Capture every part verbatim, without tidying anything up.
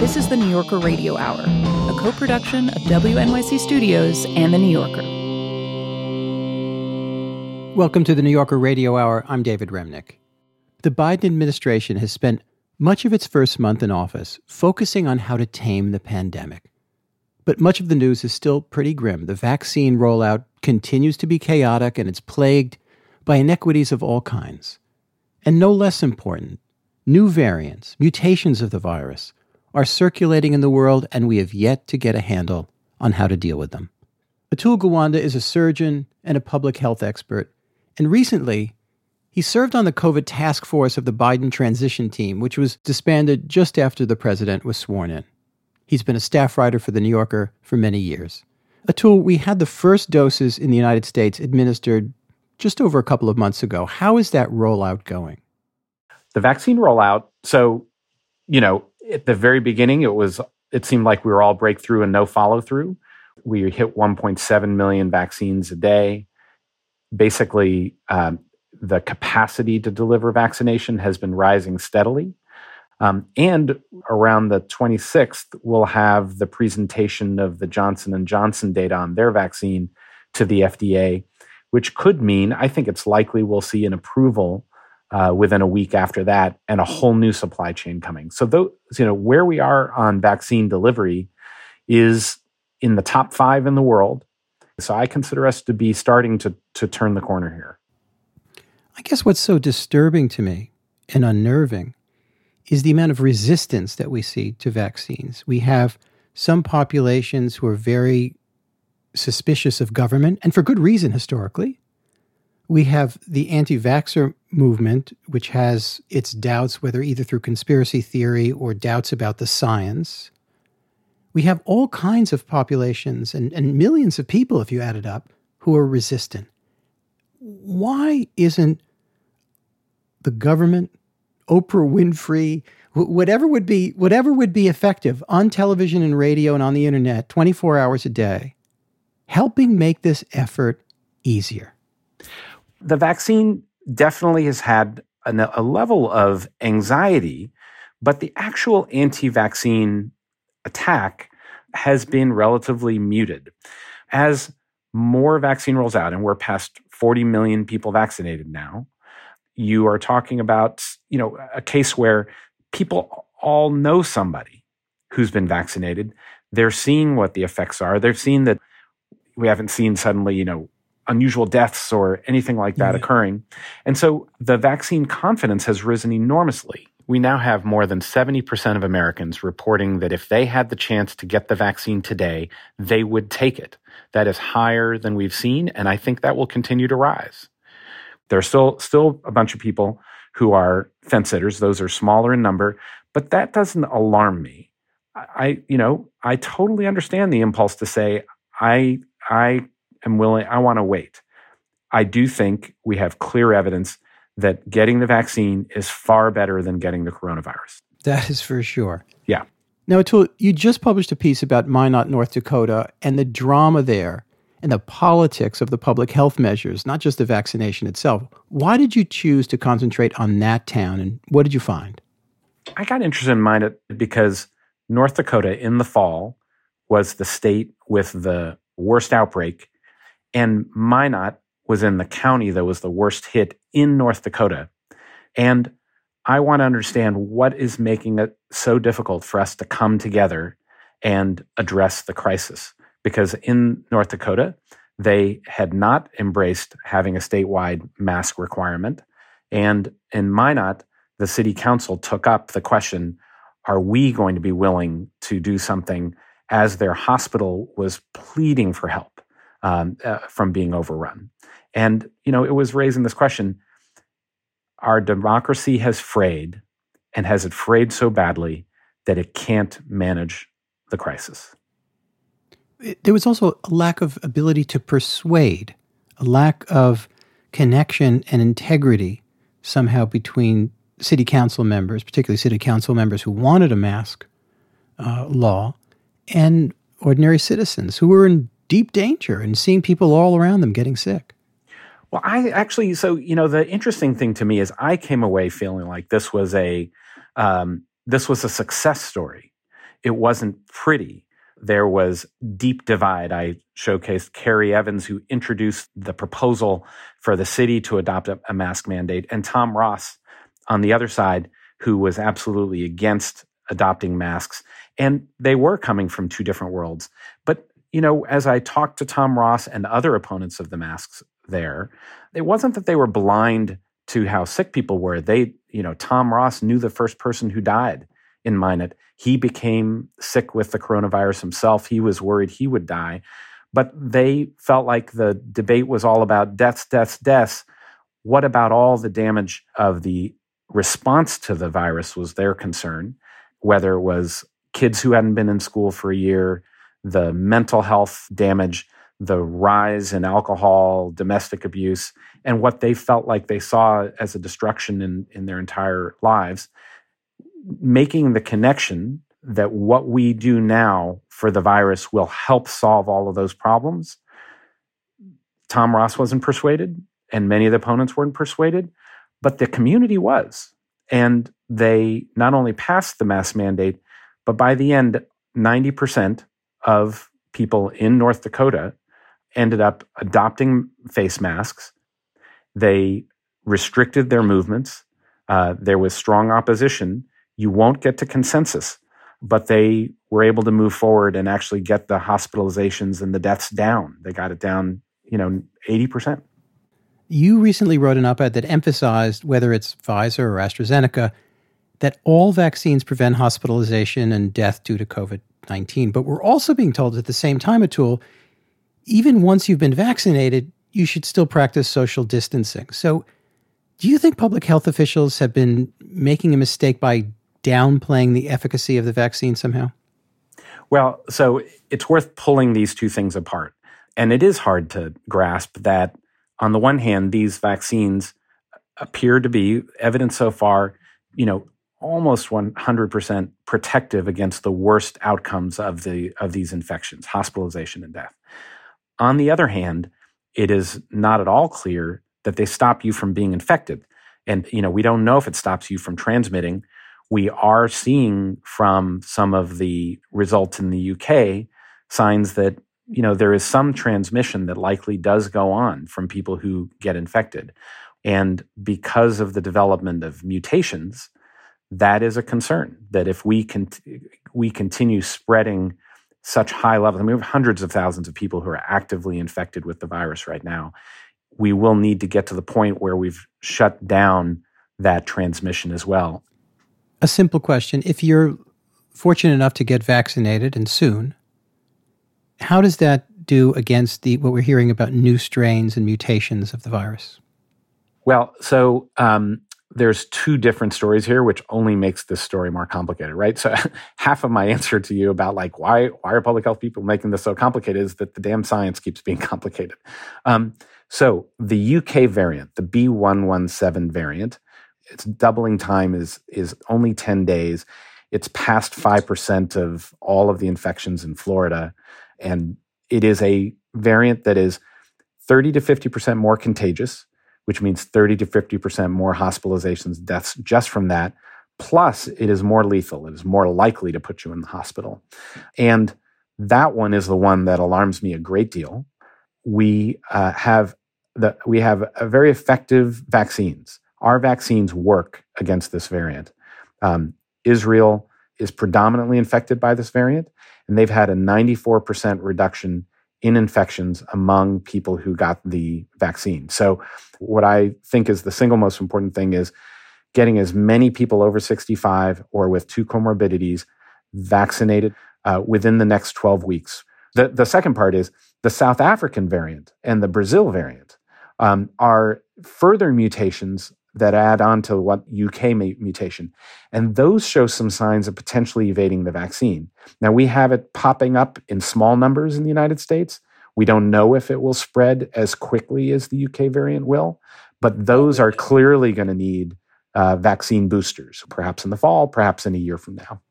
This is the New Yorker Radio Hour, a co-production of W N Y C Studios and The New Yorker. Welcome to the New Yorker Radio Hour. I'm David Remnick. The Biden administration has spent much of its first month in office focusing on how to tame the pandemic. But much of the news is still pretty grim. The vaccine rollout continues to be chaotic, and it's plagued by inequities of all kinds. And no less important, new variants, mutations of the virus, are circulating in the world, and we have yet to get a handle on how to deal with them. Atul Gawande is a surgeon and a public health expert, and recently, he served on the COVID task force of the Biden transition team, which was disbanded just after the president was sworn in. He's been a staff writer for The New Yorker for many years. Atul, we had the first doses in the United States administered just over a couple of months ago. How is that rollout going? The vaccine rollout, so, you know, at the very beginning, it was, it seemed like we were all breakthrough and no follow-through. We hit one point seven million vaccines a day. Basically, um, the capacity to deliver vaccination has been rising steadily. Um, and around the twenty-sixth, we'll have the presentation of the Johnson and Johnson data on their vaccine to the F D A, which could mean, I think it's likely we'll see an approval uh, within a week after that and a whole new supply chain coming. So those, you know, where we are on vaccine delivery is in the top five in the world. So I consider us to be starting to, to turn the corner here. I guess what's so disturbing to me and unnerving is the amount of resistance that we see to vaccines. We have some populations who are very suspicious of government, and for good reason historically. We have the anti-vaxxer movement, which has its doubts, whether either through conspiracy theory or doubts about the science. We have all kinds of populations and, and millions of people, if you add it up, who are resistant. Why isn't the government, Oprah Winfrey, whatever would be whatever would be effective on television and radio and on the internet twenty-four hours a day, helping make this effort easier? The vaccine definitely has had a, a level of anxiety, but the actual anti-vaccine attack has been relatively muted. As more vaccine rolls out, and we're past forty million people vaccinated now, you are talking about, you know, a case where people all know somebody who's been vaccinated. They're seeing what the effects are. They've seen that we haven't seen suddenly, you know, unusual deaths or anything like that mm-hmm. occurring. And so the vaccine confidence has risen enormously. We now have more than seventy percent of Americans reporting that if they had the chance to get the vaccine today, they would take it. That is higher than we've seen, and I think that will continue to rise. There's still still a bunch of people who are fence-sitters. Those are smaller in number, but that doesn't alarm me. I, you know, I totally understand the impulse to say, I, I am willing, I want to wait. I do think we have clear evidence that getting the vaccine is far better than getting the coronavirus. That is for sure. Yeah. Now, Atul, you just published a piece about Minot, North Dakota, and the drama there and the politics of the public health measures, not just the vaccination itself. Why did you choose to concentrate on that town, and what did you find? I got interested in Minot because North Dakota in the fall was the state with the worst outbreak, and Minot was in the county that was the worst hit in North Dakota. And I want to understand what is making it so difficult for us to come together and address the crisis. Because in North Dakota, they had not embraced having a statewide mask requirement. And in Minot, the city council took up the question, are we going to be willing to do something, as their hospital was pleading for help um, uh, from being overrun? And, you know, it was raising this question, our democracy has frayed, and has it frayed so badly that it can't manage the crisis? There was also a lack of ability to persuade, a lack of connection and integrity somehow between city council members, particularly city council members who wanted a mask uh, law, and ordinary citizens who were in deep danger and seeing people all around them getting sick. Well, I actually, so, you know, the interesting thing to me is I came away feeling like this was a, um, this was a success story. it wasn't pretty. There was deep divide. I showcased Kerry Evans, who introduced the proposal for the city to adopt a, a mask mandate, and Tom Ross on the other side, who was absolutely against adopting masks. And they were coming from two different worlds. But, you know, as I talked to Tom Ross and other opponents of the masks there, it wasn't that they were blind to how sick people were. They, you know, Tom Ross knew the first person who died in Minot. He became sick with the coronavirus himself. He was worried he would die. But they felt like the debate was all about deaths, deaths, deaths. What about all the damage of the response to the virus was their concern, whether it was kids who hadn't been in school for a year, the mental health damage, the rise in alcohol, domestic abuse, and what they felt like they saw as a destruction in, in their entire lives, making the connection that what we do now for the virus will help solve all of those problems. Tom Ross wasn't persuaded, and many of the opponents weren't persuaded, but the community was. And they not only passed the mask mandate, but by the end, ninety percent of people in North Dakota ended up adopting face masks. They restricted their movements. Uh, there was strong opposition. You won't get to consensus, but they were able to move forward and actually get the hospitalizations and the deaths down. They got it down, you know, eighty percent. You recently wrote an op-ed that emphasized, whether it's Pfizer or AstraZeneca, that all vaccines prevent hospitalization and death due to COVID nineteen. But we're also being told at the same time, Atul, even once you've been vaccinated, you should still practice social distancing. So do you think public health officials have been making a mistake by downplaying the efficacy of the vaccine somehow? Well, so it's worth pulling these two things apart. And it is hard to grasp that, on the one hand, these vaccines appear to be, evidence so far, you know, almost one hundred percent protective against the worst outcomes of the of these infections, hospitalization and death. On the other hand, it is not at all clear that they stop you from being infected. And, you know, we don't know if it stops you from transmitting. We are seeing from some of the results in the U K signs that, you know, there is some transmission that likely does go on from people who get infected. And because of the development of mutations, that is a concern, that if we can, we continue spreading such high levels, I mean, we have hundreds of thousands of people who are actively infected with the virus right now, we will need to get to the point where we've shut down that transmission as well. A simple question. If you're fortunate enough to get vaccinated, and soon, how does that do against the what we're hearing about new strains and mutations of the virus? Well, so um, there's two different stories here, which only makes this story more complicated, right? So half of my answer to you about like why why are public health people making this so complicated is that the damn science keeps being complicated. Um, so the U K variant, the B one one seven variant, its doubling time is is only ten days. It's past five percent of all of the infections in Florida. And it is a variant that is thirty to fifty percent more contagious, which means thirty to fifty percent more hospitalizations, deaths just from that. Plus, it is more lethal. It is more likely to put you in the hospital. And that one is the one that alarms me a great deal. We uh, have the we have a very effective vaccines. Our vaccines work against this variant. Um, Israel is predominantly infected by this variant, and they've had a ninety-four percent reduction in infections among people who got the vaccine. So what I think is the single most important thing is getting as many people over sixty-five or with two comorbidities vaccinated uh, within the next twelve weeks. The, the second part is the South African variant and the Brazil variant um, are further mutations that add on to what U K mutation. And those show some signs of potentially evading the vaccine. Now, we have it popping up in small numbers in the United States. We don't know if it will spread as quickly as the U K variant will, but those are clearly going to need uh, vaccine boosters, perhaps in the fall, perhaps in a year from now.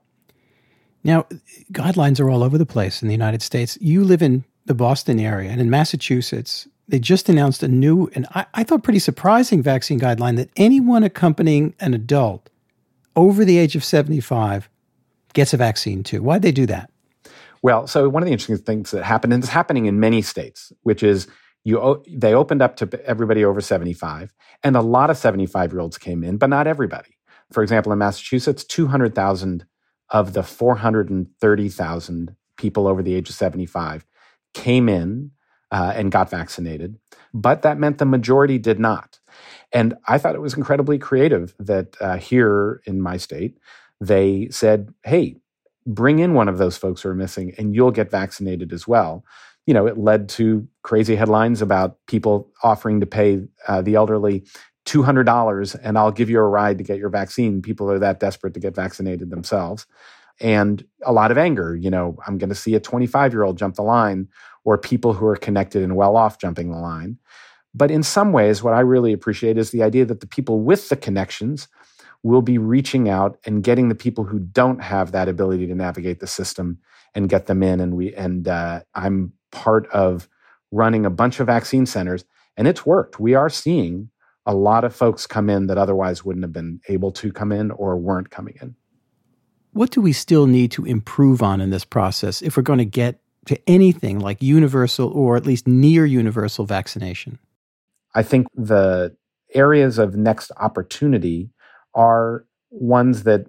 Now, guidelines are all over the place in the United States. You live in the Boston area, and in Massachusetts, they just announced a new, and I, I thought pretty surprising vaccine guideline that anyone accompanying an adult over the age of seventy-five gets a vaccine too. Why'd they do that? Well, so one of the interesting things that happened, and it's happening in many states, which is you they opened up to everybody over seventy-five, and a lot of seventy-five-year-olds came in, but not everybody. For example, in Massachusetts, two hundred thousand of the four hundred thirty thousand people over the age of seventy-five came in uh, and got vaccinated, but that meant the majority did not. And I thought it was incredibly creative that uh, here in my state, they said, hey, bring in one of those folks who are missing and you'll get vaccinated as well. You know, it led to crazy headlines about people offering to pay uh, the elderly two hundred dollars and I'll give you a ride to get your vaccine. People are that desperate to get vaccinated themselves. And a lot of anger, you know, I'm going to see a twenty-five-year-old jump the line or people who are connected and well off jumping the line. But in some ways, what I really appreciate is the idea that the people with the connections will be reaching out and getting the people who don't have that ability to navigate the system and get them in. And we and uh, I'm part of running a bunch of vaccine centers, and it's worked. We are seeing a lot of folks come in that otherwise wouldn't have been able to come in or weren't coming in. What do we still need to improve on in this process if we're going to get to anything like universal or at least near universal vaccination? I think the areas of next opportunity are ones that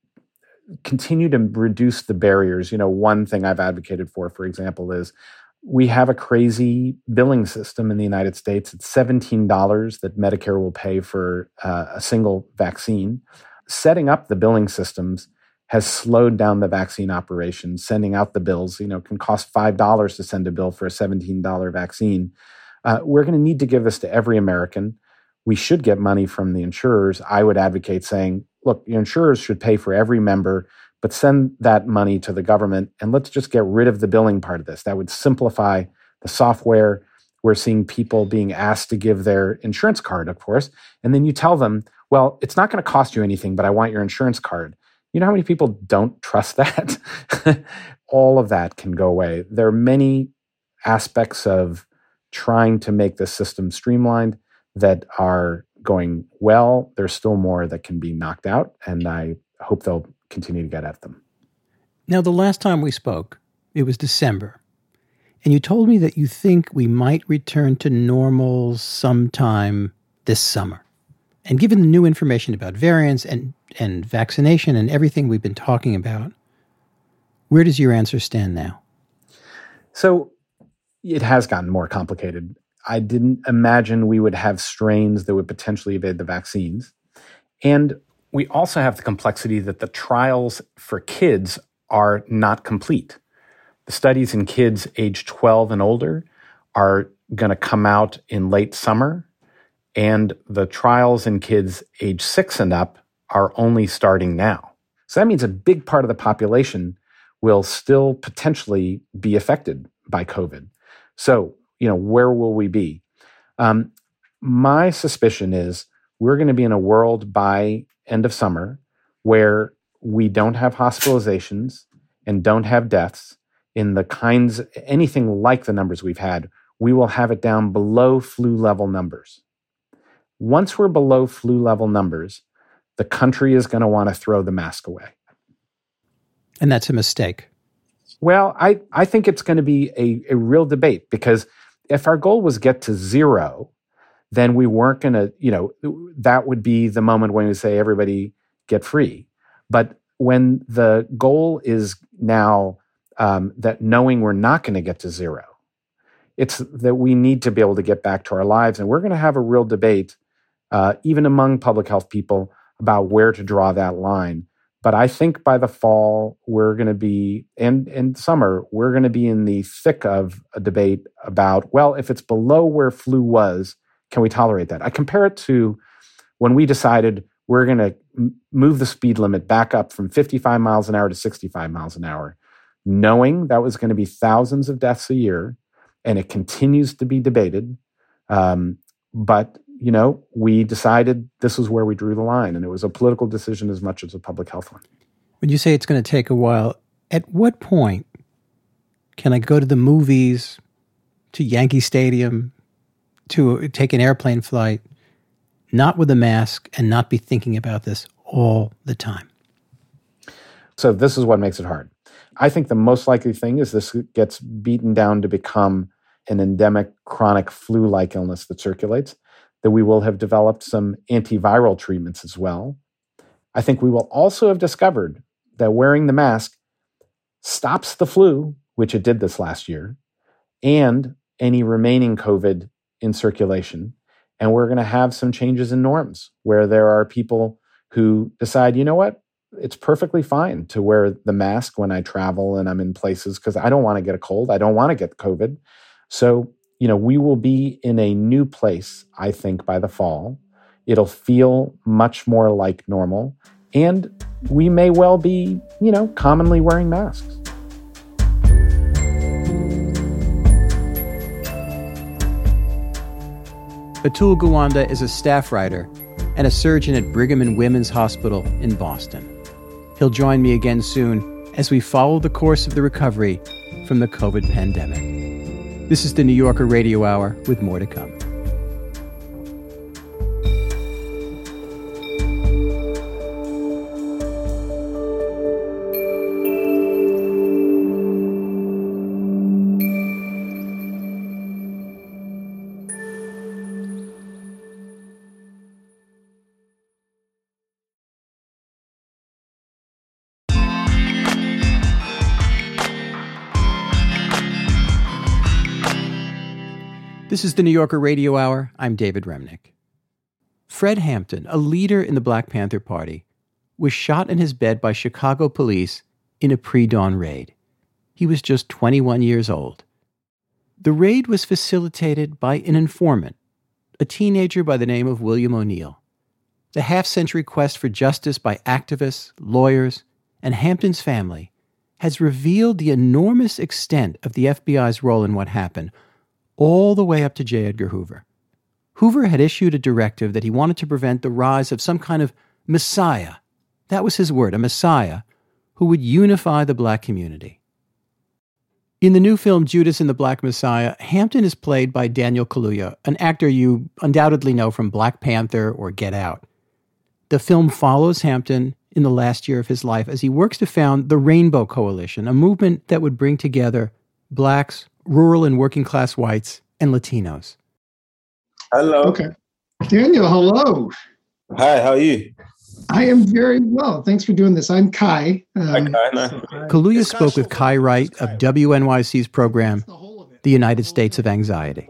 continue to reduce the barriers. You know, one thing I've advocated for, for example, is we have a crazy billing system in the United States. It's seventeen dollars that Medicare will pay for uh, a single vaccine. Setting up the billing systems has slowed down the vaccine operation. Sending out the bills, you know, can cost five dollars to send a bill for a seventeen dollars vaccine. Uh, we're going to need to give this to every American. We should get money from the insurers. I would advocate saying, look, your insurers should pay for every member, but send that money to the government and let's just get rid of the billing part of this. That would simplify the software. We're seeing people being asked to give their insurance card, of course, and then you tell them, well, it's not going to cost you anything, but I want your insurance card. You know how many people don't trust that? All of that can go away. There are many aspects of trying to make the system streamlined that are going well. There's still more that can be knocked out, and I hope they'll continue to get at them. Now, the last time we spoke, it was December, and you told me that you think we might return to normal sometime this summer. And given the new information about variants and, and vaccination and everything we've been talking about, where does your answer stand now? So it has gotten more complicated. I didn't imagine we would have strains that would potentially evade the vaccines. And we also have the complexity that the trials for kids are not complete. The studies in kids age twelve and older are going to come out in late summer, and the trials in kids age six and up are only starting now. So that means a big part of the population will still potentially be affected by COVID. So, you know, where will we be? Um, my suspicion is we're going to be in a world by end of summer where we don't have hospitalizations and don't have deaths in the kinds, anything like the numbers we've had. We will have it down below flu level numbers. Once we're below flu level numbers, the country is going to want to throw the mask away. And that's a mistake. Well, I, I think it's going to be a, a real debate, because if our goal was get to zero, then we weren't going to, you know, that would be the moment when we say everybody get free. But when the goal is now um, that knowing we're not going to get to zero, it's that we need to be able to get back to our lives. And we're going to have a real debate, uh, even among public health people, about where to draw that line. But I think by the fall, we're going to be, and in summer, we're going to be in the thick of a debate about, well, if it's below where flu was, can we tolerate that? I compare it to when we decided we're going to m- move the speed limit back up from fifty-five miles an hour to sixty-five miles an hour, knowing that was going to be thousands of deaths a year, and it continues to be debated. Um, but you know, we decided this was where we drew the line, and it was a political decision as much as a public health one. When you say it's going to take a while, at what point can I go to the movies, to Yankee Stadium, to take an airplane flight, not with a mask and not be thinking about this all the time? So this is what makes it hard. I think the most likely thing is this gets beaten down to become an endemic chronic flu-like illness that circulates, that we will have developed some antiviral treatments as well. I think we will also have discovered that wearing the mask stops the flu, which it did this last year, and any remaining COVID in circulation. And we're going to have some changes in norms where there are people who decide, you know what, it's perfectly fine to wear the mask when I travel and I'm in places because I don't want to get a cold. I don't want to get COVID. So, you know, we will be in a new place, I think, by the fall. It'll feel much more like normal. And we may well be, you know, commonly wearing masks. Atul Gawanda is a staff writer and a surgeon at Brigham and Women's Hospital in Boston. He'll join me again soon as we follow the course of the recovery from the COVID pandemic. This is the New Yorker Radio Hour with more to come. This is the New Yorker Radio Hour. I'm David Remnick. Fred Hampton, a leader in the Black Panther Party, was shot in his bed by Chicago police in a pre-dawn raid. He was just twenty-one years old. The raid was facilitated by an informant, a teenager by the name of William O'Neill. The half-century quest for justice by activists, lawyers, and Hampton's family has revealed the enormous extent of the F B I's role in what happened, all the way up to J. Edgar Hoover. Hoover had issued a directive that he wanted to prevent the rise of some kind of messiah. That was his word, a messiah, who would unify the black community. In the new film Judas and the Black Messiah, Hampton is played by Daniel Kaluuya, an actor you undoubtedly know from Black Panther or Get Out. The film follows Hampton in the last year of his life as he works to found the Rainbow Coalition, a movement that would bring together blacks, rural and working class whites, and Latinos. Hello. Okay. Daniel, hello. Hi, how are you? I am very well. Thanks for doing this. I'm Kai. Um, Hi, Kai. No. so I- Kaluuya spoke with Kai Wright of W N Y C's program, The United States of Anxiety.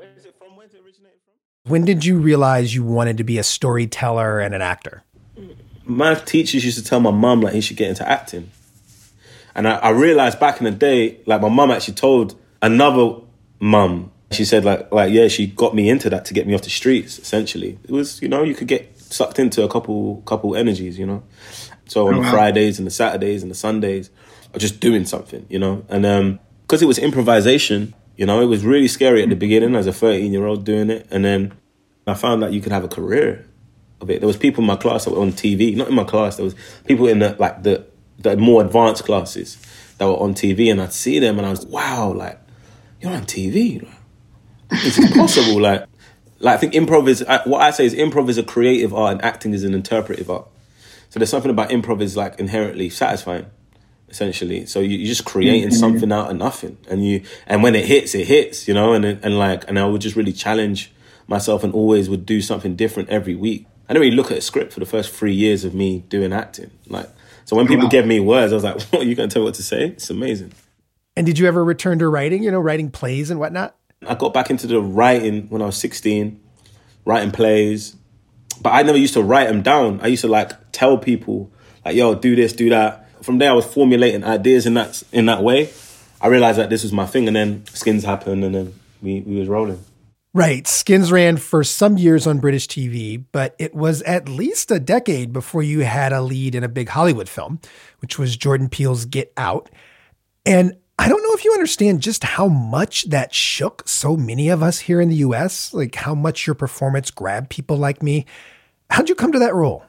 When did you realize you wanted to be a storyteller and an actor? My teachers used to tell my mum like he should get into acting. And I, I realized back in the day, like my mum actually told another mum, she said like, like, yeah, she got me into that to get me off the streets, essentially. It was, you know, you could get sucked into a couple couple energies, you know. So on Oh, the wow. Fridays and the Saturdays and the Sundays, I was just doing something, you know. And um, because it was improvisation, you know, it was really scary at the beginning as a thirteen-year-old doing it. And then I found that you could have a career of it. There was people in my class that were on T V. Not in my class, there was people in the, like, the, the more advanced classes that were on T V. And I'd see them and I was, wow, like, you're on T V. Like, it's impossible. like, like I think improv is, what I say is improv is a creative art and acting is an interpretive art. So there's something about improv is like inherently satisfying, essentially. So you, you're just creating mm-hmm. something out of nothing. And you, and when it hits, it hits, you know, and, and like, and I would just really challenge myself and always would do something different every week. I didn't really look at a script for the first three years of me doing acting. Like, so when people wow. gave me words, I was like, what, are you going to tell me what to say? It's amazing. And did you ever return to writing, you know, writing plays and whatnot? I got back into the writing when I was sixteen, writing plays. But I never used to write them down. I used to like tell people, like, yo, do this, do that. From there, I was formulating ideas in that in that way. I realized that this was my thing. And then Skins happened and then we, we was rolling. Right. Skins ran for some years on British T V, but it was at least a decade before you had a lead in a big Hollywood film, which was Jordan Peele's Get Out. And I don't know if you understand just how much that shook so many of us here in the U S, like how much your performance grabbed people like me. How'd you come to that role?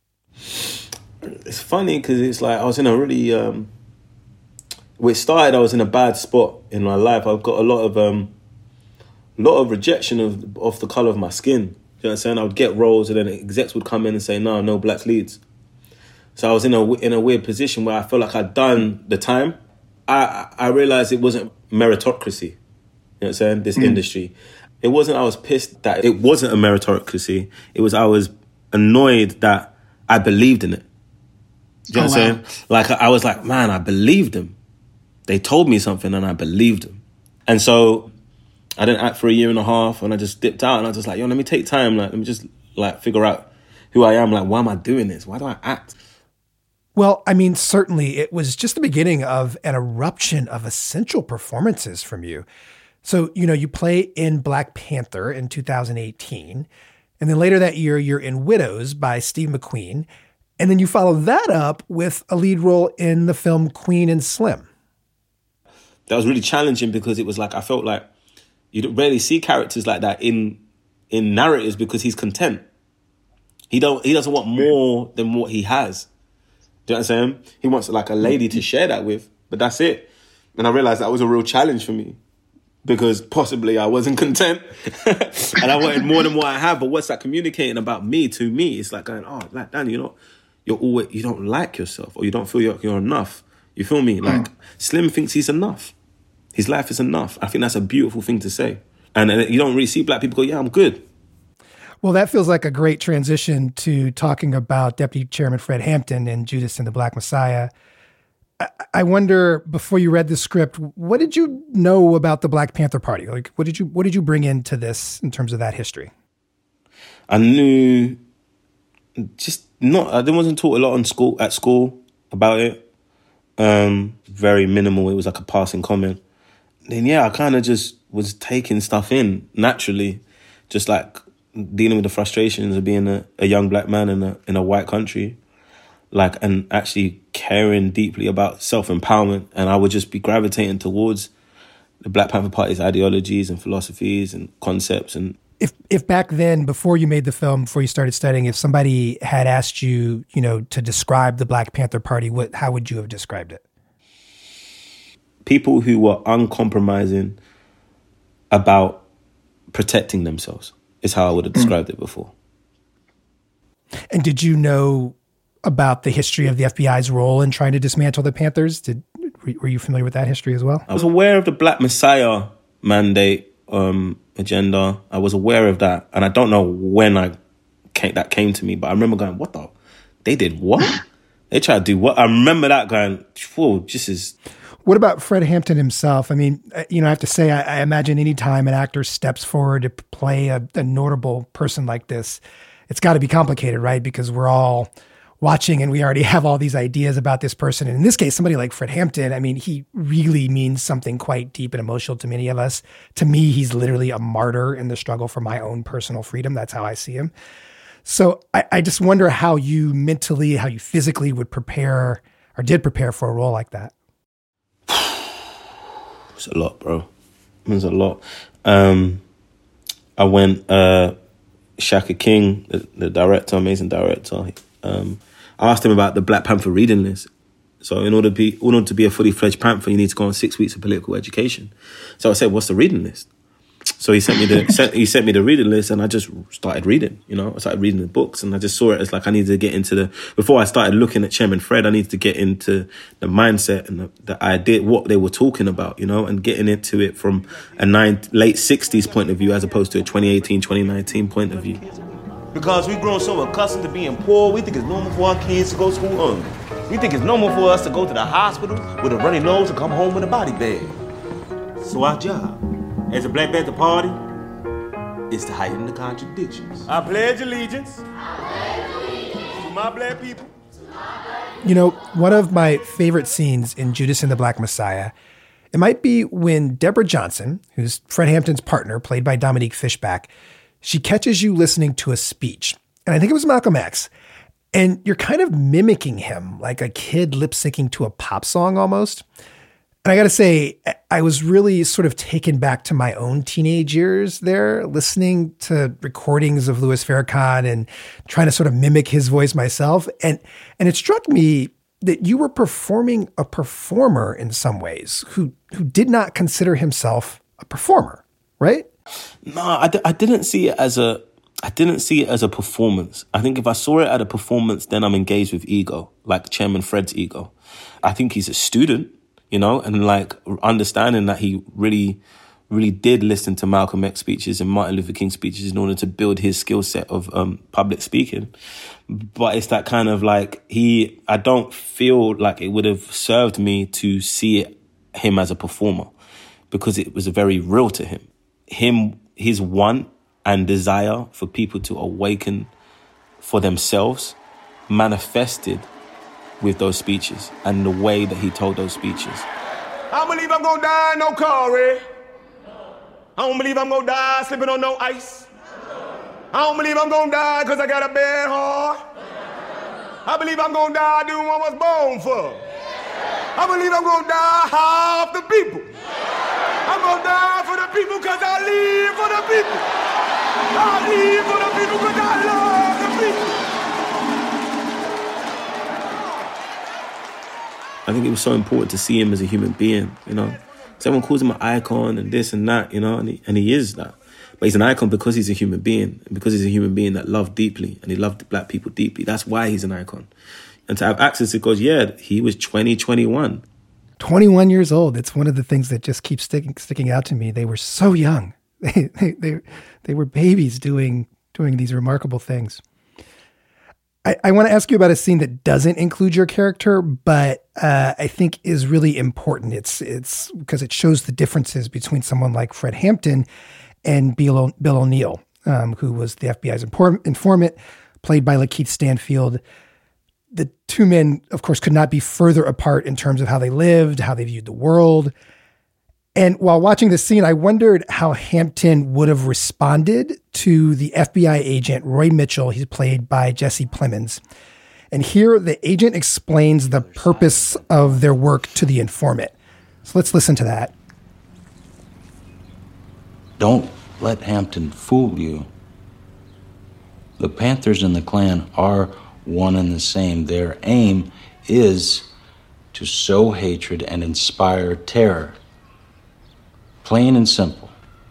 It's funny because it's like I was in a really, um, when it started, I was in a bad spot in my life. I've got a lot of, um, lot of rejection of of the colour of my skin. You know what I'm saying? I would get roles and then execs would come in and say, no, no black leads. So I was in a in a weird position where I felt like I'd done the time. I I realized it wasn't meritocracy. You know what I'm saying? This mm. industry. It wasn't I was pissed that it wasn't a meritocracy. It was I was annoyed that I believed in it. You know oh, what I'm wow. saying? Like, I was like, man, I believed them. They told me something and I believed them. And so I didn't act for a year and a half and I just dipped out and I was just like, yo, let me take time. Like, let me just like figure out who I am. Like, why am I doing this? Why do I act? Well, I mean, certainly it was just the beginning of an eruption of essential performances from you. So, you know, you play in Black Panther in two thousand eighteen. And then later that year, you're in Widows by Steve McQueen. And then you follow that up with a lead role in the film Queen and Slim. That was really challenging because it was like, I felt like you don't rarely see characters like that in in narratives because he's content. He don't he doesn't want more than what he has. Do you know what I'm saying? He wants like a lady to share that with, but that's it. And I realized that was a real challenge for me because possibly I wasn't content and I wanted more than what I have. But what's that communicating about me to me? It's like going, oh, like Danny, you know, you're always you don't like yourself or you don't feel you're, you're enough. You feel me? Like Slim thinks he's enough. His life is enough. I think that's a beautiful thing to say. And, and you don't really see black people go, yeah, I'm good. Well, that feels like a great transition to talking about Deputy Chairman Fred Hampton and Judas and the Black Messiah. I, I wonder, before you read the script, what did you know about the Black Panther Party? Like, what did you what did you bring into this in terms of that history? I knew just not. I wasn't taught a lot in school at school about it. Um, very minimal. It was like a passing comment. Then yeah, I kind of just was taking stuff in naturally, just like dealing with the frustrations of being a, a young black man in a in a white country, like, and actually caring deeply about self-empowerment. And I would just be gravitating towards the Black Panther Party's ideologies and philosophies and concepts. And if if back then, before you made the film, before you started studying, if somebody had asked you, you know, to describe the Black Panther Party, what how would you have described it? People who were uncompromising about protecting themselves is how I would have described mm. it before. And did you know about the history of the F B I's role in trying to dismantle the Panthers? Did were you familiar with that history as well? I was aware of the Black Messiah mandate um, agenda. I was aware of that, and I don't know when I came, that came to me, but I remember going, "What the? They did what? They tried to do what?" I remember that going, "Whoa, this is." What about Fred Hampton himself? I mean, you know, I have to say, I, I imagine any time an actor steps forward to play a, a notable person like this, it's got to be complicated, right? Because we're all watching and we already have all these ideas about this person. And in this case, somebody like Fred Hampton, I mean, he really means something quite deep and emotional to many of us. To me, he's literally a martyr in the struggle for my own personal freedom. That's how I see him. So I, I just wonder how you mentally, how you physically would prepare or did prepare for a role like that. It's a lot, bro. It's a lot. Um, I went, uh, Shaka King, the, the director, amazing director. Um, I asked him about the Black Panther reading list. So in order to be, in order to be a fully fledged Panther, you need to go on six weeks of political education. So I said, "What's the reading list?" So he sent me the sent, he sent me the reading list, and I just started reading. You know, I started reading the books, and I just saw it as like I needed to get into the. Before I started looking at Chairman Fred, I needed to get into the mindset and the, the idea, what they were talking about. You know, and getting into it from a nine, late sixties point of view as opposed to a twenty eighteen, twenty nineteen point of view. Because we've grown so accustomed to being poor, we think it's normal for our kids to go to school hungry. We think it's normal for us to go to the hospital with a runny nose and come home with a body bag. So our job as a Black Panther Party is to heighten the contradictions. I pledge allegiance, I pledge allegiance to my black people. You know, one of my favorite scenes in Judas and the Black Messiah, it might be when Deborah Johnson, who's Fred Hampton's partner, played by Dominique Fishback, she catches you listening to a speech. And I think it was Malcolm X. And you're kind of mimicking him, like a kid lip syncing to a pop song almost. And I got to say, I was really sort of taken back to my own teenage years there, listening to recordings of Louis Farrakhan and trying to sort of mimic his voice myself. And, and it struck me that you were performing a performer in some ways who, who did not consider himself a performer, right? No, I, d- I didn't see it as a I didn't see it as a performance. I think if I saw it at a performance, then I'm engaged with ego, like Chairman Fred's ego. I think he's a student, you know, and like understanding that he really, really did listen to Malcolm X speeches and Martin Luther King speeches in order to build his skill set of um, public speaking. But it's that kind of like he, I don't feel like it would have served me to see it, him as a performer, because it was very real to him. Him, his want and desire for people to awaken for themselves manifested with those speeches and the way that he told those speeches. I believe I'm gonna die in no car, Red. I don't believe I'm gonna die slipping on no ice. I don't believe I'm gonna die because I got a bad heart. I believe I'm gonna die doing what I was born for. I believe I'm gonna die half the people. I'm gonna die for the people because I live for the people. I live for the people because I love the people. I think it was so important to see him as a human being, you know. Everyone calls him an icon and this and that, you know, and he, and he is that. But he's an icon because he's a human being, and because he's a human being that loved deeply, and he loved black people deeply. That's why he's an icon. And to have access to God, yeah, he was twenty, twenty-one. twenty-one years old. It's one of the things that just keeps sticking sticking out to me. They were so young. They they they, they were babies doing doing these remarkable things. I, I want to ask you about a scene that doesn't include your character, but uh, I think is really important. It's it's because it shows the differences between someone like Fred Hampton and Bill, o- Bill O'Neill, um, who was the F B I's informant, played by Lakeith Stanfield. The two men, of course, could not be further apart in terms of how they lived, how they viewed the world. And while watching this scene, I wondered how Hampton would have responded to the F B I agent, Roy Mitchell. He's played by Jesse Plemons. And here the agent explains the purpose of their work to the informant. So let's listen to that. Don't let Hampton fool you. The Panthers and the Klan are one and the same. Their aim is to sow hatred and inspire terror. Plain and simple.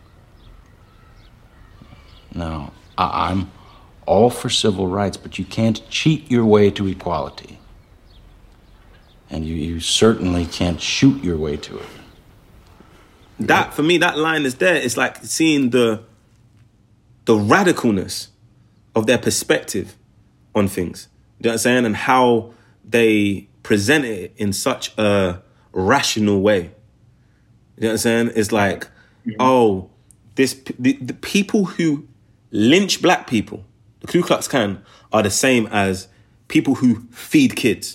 Now, I- I'm all for civil rights, but you can't cheat your way to equality. And you, you certainly can't shoot your way to it. That, for me, that line is there. It's like seeing the the radicalness of their perspective on things. You know what I'm saying? And how they present it in such a rational way. You know what I'm saying? It's like, mm-hmm. oh, this the, the people who lynch black people, the Ku Klux Klan, are the same as people who feed kids.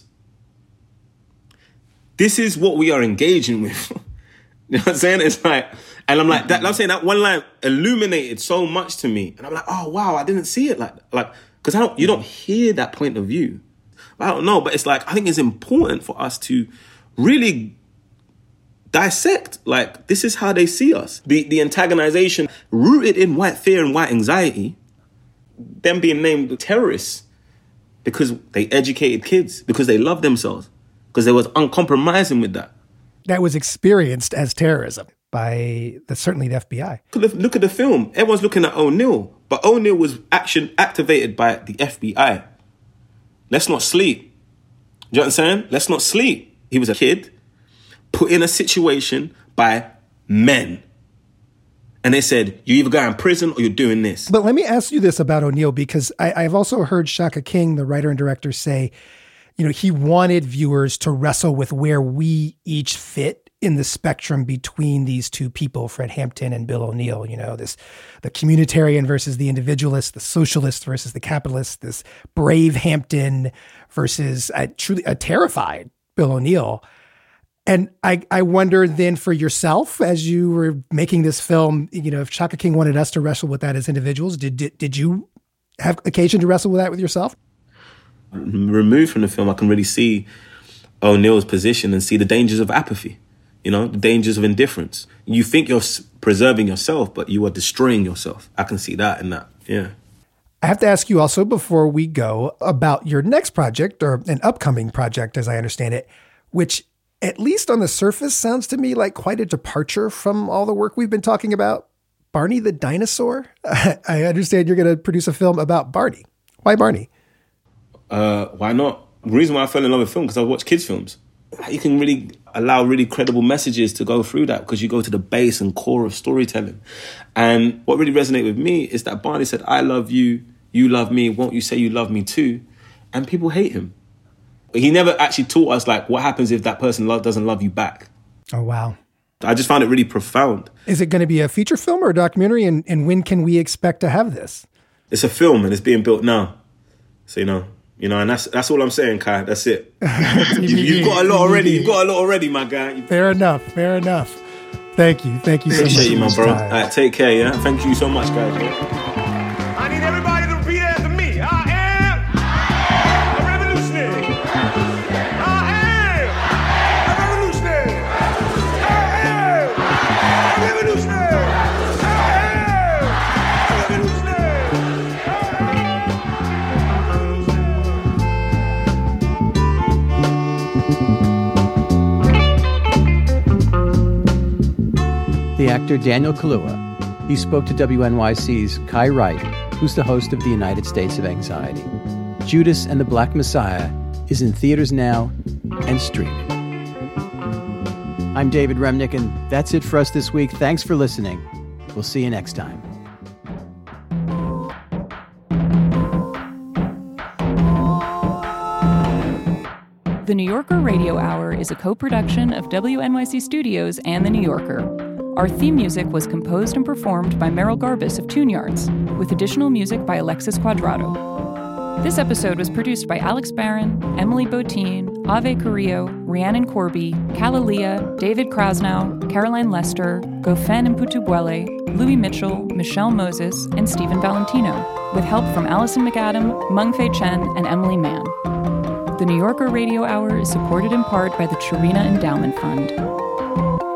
This is what we are engaging with. You know what I'm saying? It's like, and I'm like, that, I'm saying that one line illuminated so much to me. And I'm like, oh, wow, I didn't see it like that. Like, because I don't, you don't hear that point of view. I don't know, but it's like, I think it's important for us to really dissect, like, this is how they see us. The the antagonization rooted in white fear and white anxiety, them being named terrorists because they educated kids, because they love themselves, because they was uncompromising with that. That was experienced as terrorism by the, certainly the F B I. Look at the film. Everyone's looking at O'Neill, but O'Neill was action activated by the F B I. Let's not sleep. You know what I'm saying? Let's not sleep. He was a kid put in a situation by men. And they said, you either go in prison or you're doing this. But let me ask you this about O'Neill, because I, I've also heard Shaka King, the writer and director, say, you know, he wanted viewers to wrestle with where we each fit in the spectrum between these two people, Fred Hampton and Bill O'Neill. You know, this the communitarian versus the individualist, the socialist versus the capitalist, this brave Hampton versus a truly a terrified Bill O'Neill. And I, I wonder then for yourself, as you were making this film, you know, if Shaka King wanted us to wrestle with that as individuals, did did, did you have occasion to wrestle with that with yourself? Removed from the film, I can really see O'Neill's position and see the dangers of apathy, you know, the dangers of indifference. You think you're preserving yourself, but you are destroying yourself. I can see that in that, yeah. I have to ask you also, before we go, about your next project, or an upcoming project, as I understand it, which, at least on the surface, sounds to me like quite a departure from all the work we've been talking about. Barney the Dinosaur? I understand you're going to produce a film about Barney. Why Barney? Uh, why not? The reason why I fell in love with film, because I watch kids' films. You can really allow really credible messages to go through that because you go to the base and core of storytelling. And what really resonated with me is that Barney said, I love you, you love me, won't you say you love me too? And people hate him. But he never actually taught us, like, what happens if that person love, doesn't love you back. Oh, wow. I just found it really profound. Is it going to be a feature film or a documentary? And, and when can we expect to have this? It's a film and it's being built now. So, you know, you know, and that's that's all I'm saying, Kai. That's it. you, you've got a lot already. You've got a lot already, my guy. Fair enough. Fair enough. Thank you. Thank you so much. Appreciate you, my bro. All right, take care, yeah? Thank you so much, guys. Yeah? I need everybody to repeat after me. I am a revolutionary. I am a revolutionary. I am a revolutionary. I am a revolutionary. The actor Daniel Kaluuya. He spoke to W N Y C's Kai Wright, who's the host of the United States of Anxiety. Judas and the Black Messiah is in theaters now and streaming. I'm David Remnick, and that's it for us this week. Thanks for listening. We'll see you next time. The New Yorker Radio Hour is a co-production of W N Y C Studios and The New Yorker. Our theme music was composed and performed by Merrill Garbus of Tune Yards, with additional music by Alexis Quadrado. This episode was produced by Alex Barron, Emily Botine, Ave Carrillo, Rhiannon Corby, Kalalia, David Krasnow, Caroline Lester, Gofen Mputubwele, Louis Mitchell, Michelle Moses, and Stephen Valentino, with help from Allison McAdam, Meng-Fei Chen, and Emily Mann. The New Yorker Radio Hour is supported in part by the Chirina Endowment Fund.